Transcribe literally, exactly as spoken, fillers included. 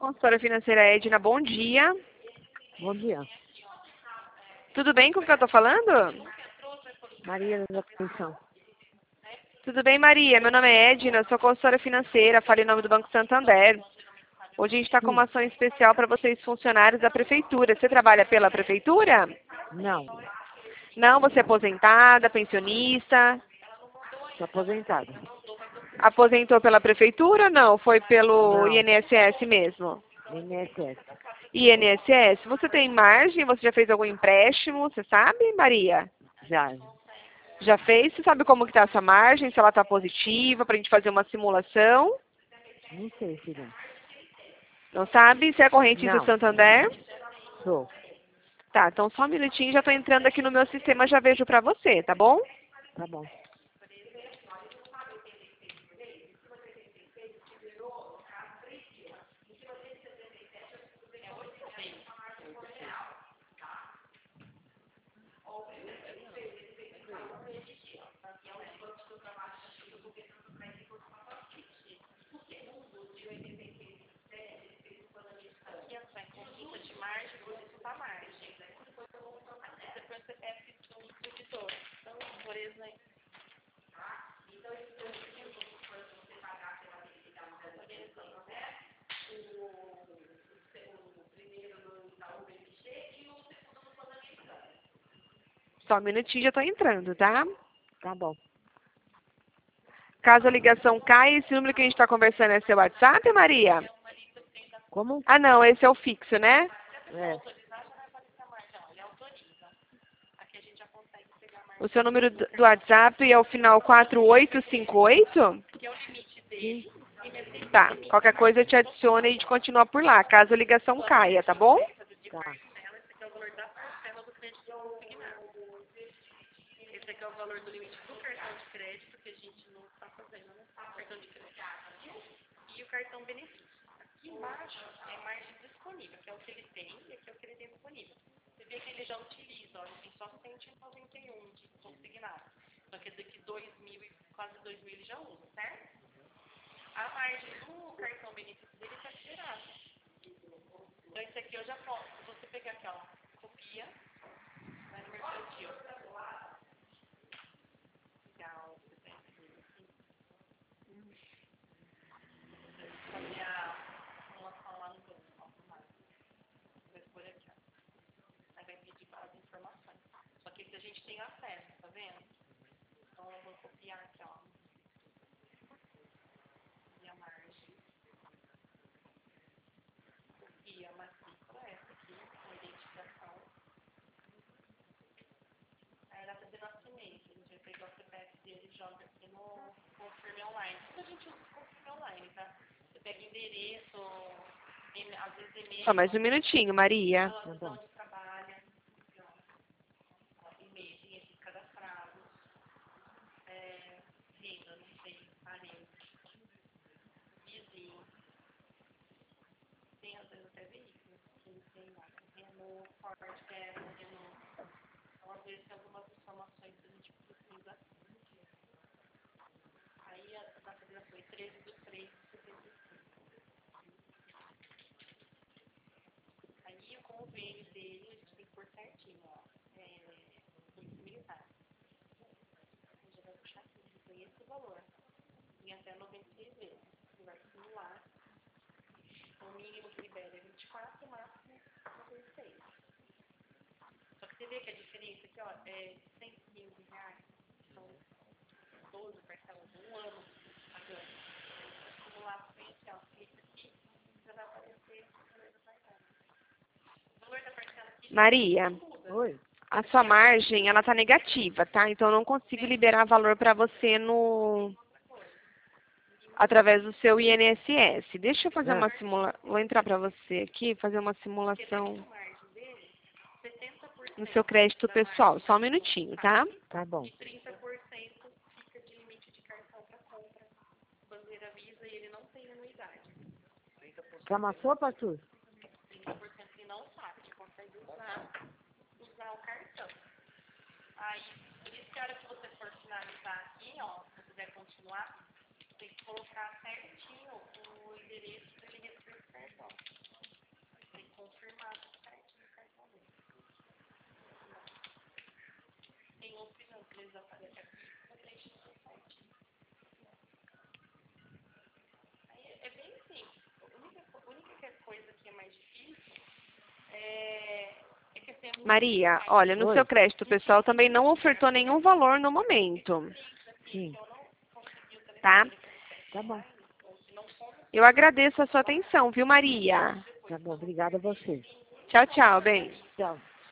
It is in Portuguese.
consultora financeira Edna, bom dia. Bom dia. Tudo bem com o que eu estou falando? Maria da Conceição. Tudo bem, Maria? Meu nome é Edna, sou consultora financeira, falo em nome do Banco Santander. Hoje a gente está com uma ação especial para vocês funcionários da prefeitura. Você trabalha pela prefeitura? Não, Não, você é aposentada, pensionista? sou aposentada. Aposentou pela prefeitura ou não? Foi pelo Não, I N S S mesmo? I N S S. I N S S, você tem margem? Você já fez algum empréstimo? Você sabe, Maria? Já. Já fez? Você sabe como que está essa margem? Se ela está positiva, para a gente fazer uma simulação? Não sei, filha. Não sabe? Você é correntista Não, Santander? sou. Tá, então só um minutinho, já estou entrando aqui no meu sistema, já vejo para você, tá bom? Tá bom. Só um minutinho, já estou entrando, tá? Tá bom. Caso a ligação caia, esse número que a gente está conversando é seu WhatsApp, Maria? Como? Ah, não, esse é o fixo, né? É. O seu número do do WhatsApp é o final quatro oito cinco oito? Sim. Tá, qualquer coisa eu te adiciono e a gente continua por lá, caso a ligação caia, tá bom? Tá. Esse aqui é o valor do limite do cartão de crédito, que a gente não está fazendo, né? Cartão de crédito. E o cartão benefício. Aqui embaixo é margem disponível, que é o que ele tem, e aqui é o que ele tem disponível. Você vê que ele já utiliza, ó, ele tem só cento e noventa e um de consignado. Então quer dizer que dois mil e quase dois mil ele já usa, certo? A margem do cartão benefício dele está liberada. Então esse aqui eu já posso. Se você pegar aqui, ó, copia, vai no mercantil. Legal, você tem aqui. Fazer a simulação lá no banco, automático. Vai por aqui, ó. Aí vai pedir as informações. Só que esse a gente tem acesso, tá vendo? Então eu vou copiar aqui, ó. E a margem. Copia a matrícula, essa aqui, a identificação. Aí a data de nascimento. A gente vai pegar o C P F dele e joga aqui no Confirme Online. Tudo a gente usa o Confirme Online, tá? Você pega endereço, e- às vezes e-mail. Só mais um minutinho, Maria. Fala Tá bom. onde trabalha. Aqui, ó. E-mail, dinheiro cadastrado. É, renda, não sei, parente. Vizinho. Tem às vezes até veículos. Que tem lá. Renault, Ford, Tesla, Renault. Então, às vezes tem algumas informações que a gente precisa. Aí a data de foi treze de três de setenta e cinco. Aí o convênio dele, a gente tem que pôr certinho, ó. É, Polícia Militar. A gente vai puxar aqui, tem esse valor. Em até noventa e seis vezes. Você vai simular. O mínimo que libera é vinte e quatro, o máximo é noventa e seis. Só que você vê que a diferença aqui, ó, é cem e quinze reais. São doze parcelas, um ano pagando. Simular bem aqui, ó, clica aqui, já vai aparecer o valor da parcela. O valor da parcela aqui Maria, muda. Oi. a sua margem, ela tá negativa, tá? Então eu não consigo liberar valor para você no através do seu I N S S. Deixa eu fazer Ah, uma simulação, vou entrar para você aqui, fazer uma Porque simulação dentro da margem dele, setenta por cento no seu crédito pessoal. Só um minutinho, tá? tá bom. e trinta por cento fica de limite de cartão para compra. Bandeira Visa e ele não tem anuidade. Quer uma sopa, Arthur? trinta por cento ele não sabe, ele consegue usar, usar o cartão. Aí, por isso que a hora que você for finalizar aqui, ó, se você quiser continuar, tem que colocar certinho o endereço para ele receber o cartão. É bem simples. A única, a única coisa que é mais difícil é, é que assim, é muito Maria, olha, no Oi. seu crédito pessoal também não ofertou nenhum valor no momento, Sim. tá? Tá bom. Eu agradeço a sua atenção, viu, Maria? Tá bom. Obrigada a você. Tchau, tchau, bem. Tchau.